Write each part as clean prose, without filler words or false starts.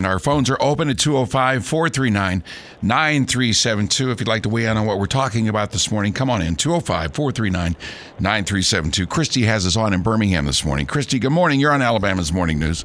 Our phones are open at 205-439-9372. If you'd like to weigh in on what we're talking about this morning, come on in, 205-439-9372. Christy has us on in Birmingham this morning. Christy, good morning. You're on Alabama's Morning News.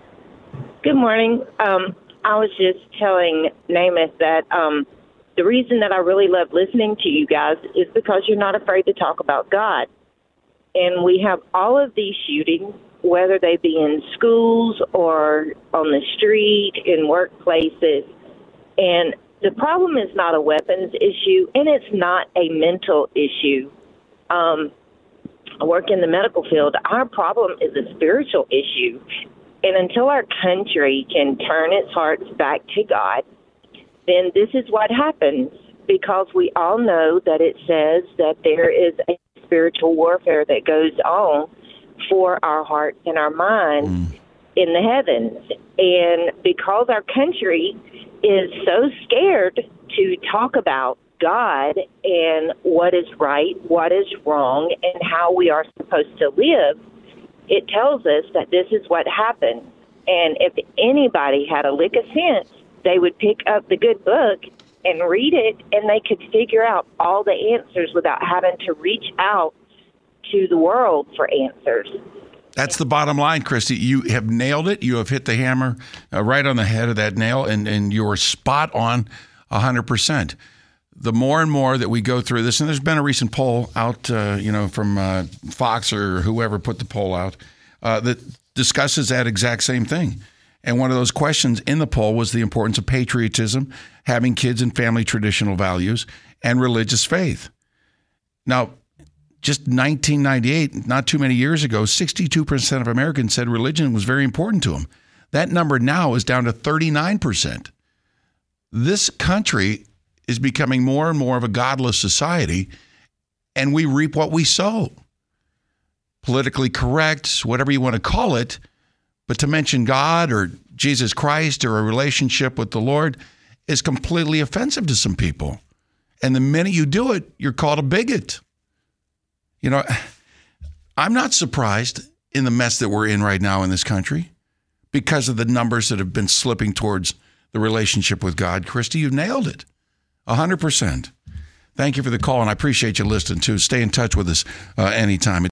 Good morning. I was just telling Namath that the reason that I really love listening to you guys is because you're not afraid to talk about God. And we have all of these shootings, whether they be in schools or on the street, in workplaces. And the problem is not a weapons issue, and it's not a mental issue. I work in the medical field. Our problem is a spiritual issue. And until our country can turn its hearts back to God, then this is what happens, because we all know that it says that there is a spiritual warfare that goes on for our hearts and our minds in the heavens. And because our country is so scared to talk about God and what is right, what is wrong, and how we are supposed to live, it tells us that this is what happened. And if anybody had a lick of sense, they would pick up the good book and read it, and they could figure out all the answers without having to reach out to the world for answers. That's the bottom line, Christy. You have nailed it. You have hit the hammer right on the head of that nail, and you're spot on 100%. The more and more that we go through this, and there's been a recent poll out, from Fox or whoever put the poll out, that discusses that exact same thing. And one of those questions in the poll was the importance of patriotism, having kids and family traditional values, and religious faith. Now, just 1998, not too many years ago, 62% of Americans said religion was very important to them. That number now is down to 39%. This country is becoming more and more of a godless society, and we reap what we sow. Politically correct, whatever you want to call it, but to mention God or Jesus Christ or a relationship with the Lord is completely offensive to some people. And the minute you do it, you're called a bigot. You know, I'm not surprised in the mess that we're in right now in this country because of the numbers that have been slipping towards the relationship with God. Christy, you've nailed it. 100%. Thank you for the call, and I appreciate you listening, too. Stay in touch with us anytime.